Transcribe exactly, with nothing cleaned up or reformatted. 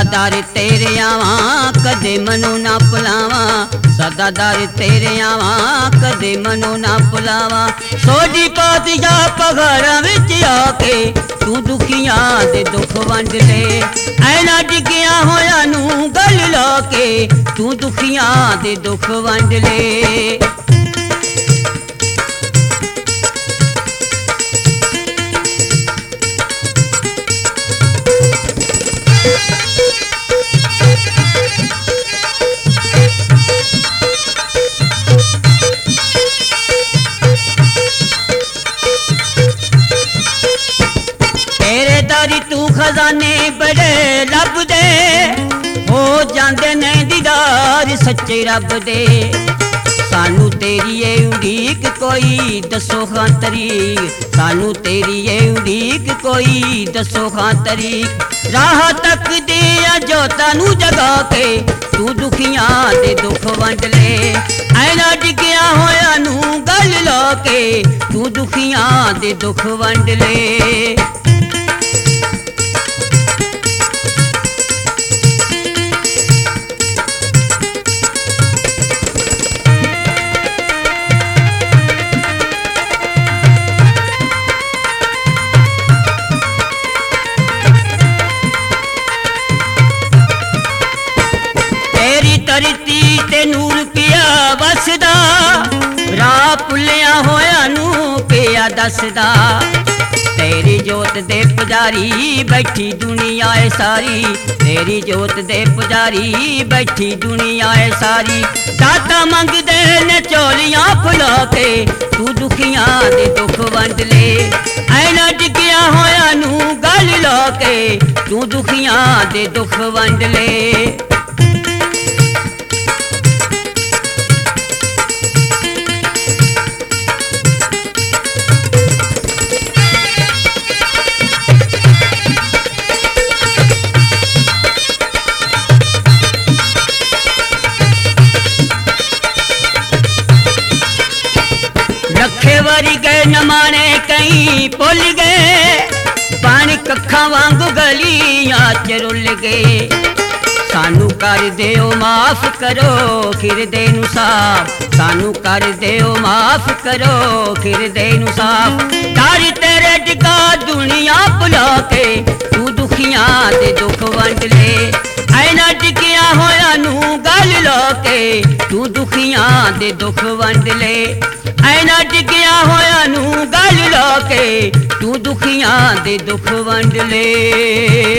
दर तेरे आवां कदे मनो ना भुलावां, सदा दर तेरे आवां कदे मनो ना भुलावां। सोडी पातशाह पहाड़ां विच आके तू दुखियां दे दुख वंड ले, ऐना डिगिया होया नू गल ला के तू दुखियां दे दुख वंड ले। तू खजाने बड़े लब दे हो जांदे ने दीदार सच्चे रब दे, सानू तेरी ए उड़ीक कोई दसो खां तरीक, सानू तेरी ए उड़ीक कोई दसो खां तरीक। राह तक दे जोता नू जगा के तू दुखियां दे दुख वंड ले, ऐना डिगिया होया नू गल ला के तू दुखियां दे दुख वंड ले। धरती ते नूर पिया वसदा, राह भुलिया होया नू पिया दसदा। तेरी जोत दे पुजारी बैठी दुनिया है सारी, तेरी जोत दे पुजारी बैठी दुनिया है सारी। दाता मंगदे ने चोलियां फुला के तू दुखियां दे दुख वंड ले, ऐना डिगिया होया नू गल ला के तू दुखियां दे दुख वंड ले। रखे वारी गए नमाने कई भुल गए, पानी कखा वांगू गलियां च रुल गए। सानू कर देओ माफ करो खिरदे नू साफ, सानू कर देओ माफ करो खिरदे नू साफ। डर तेरे डिगा दुनिया भुला के तू दुखियां दे दुख वंड ले, ऐना डिगिया होया नू गल ला के तू दुखियां दे दुख वंड ले, ऐना डिगिया होया नू गल ला के तू दुखियां दे दुख वंड ले।